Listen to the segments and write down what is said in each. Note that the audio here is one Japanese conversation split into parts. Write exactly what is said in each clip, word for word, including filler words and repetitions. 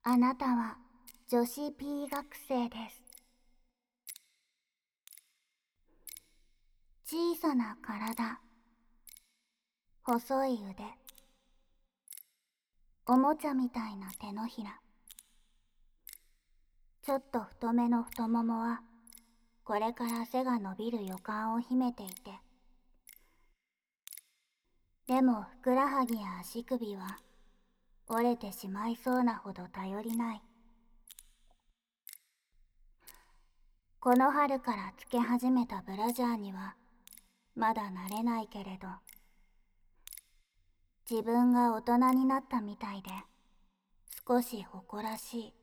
あなたは女子 P 学生です。小さな体、細い腕、おもちゃみたいな手のひら、ちょっと太めの太ももはこれから背が伸びる予感を秘めていて、でもふくらはぎや足首は折れてしまいそうなほど頼りない。この春からつけ始めたブラジャーにはまだ慣れないけれど、自分が大人になったみたいで少し誇らしい。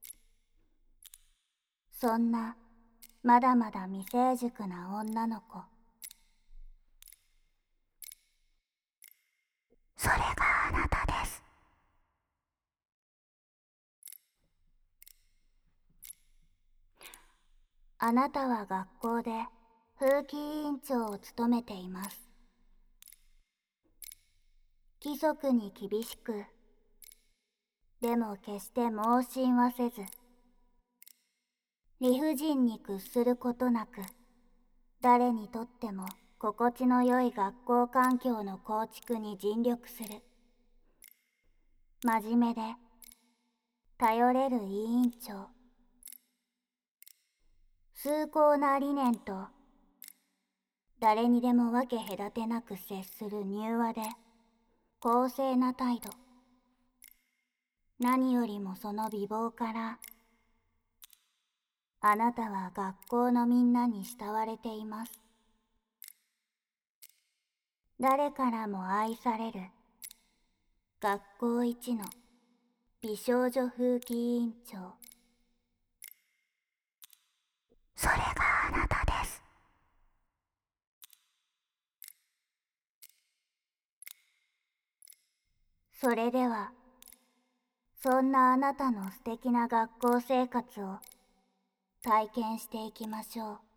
そんなまだまだ未成熟な女の子。それがあなたです。あなたは学校で風紀委員長を務めています。規則に厳しく、でも決して盲信はせず、理不尽に屈することなく、誰にとっても心地の良い学校環境の構築に尽力する。真面目で頼れる委員長。崇高な理念と誰にでも分け隔てなく接する柔和で公正な態度。何よりもその美貌から、あなたは学校のみんなに慕われています。誰からも愛される学校一の美少女風紀委員長。それがあなたです。それでは、そんなあなたの素敵な学校生活を体験していきましょう。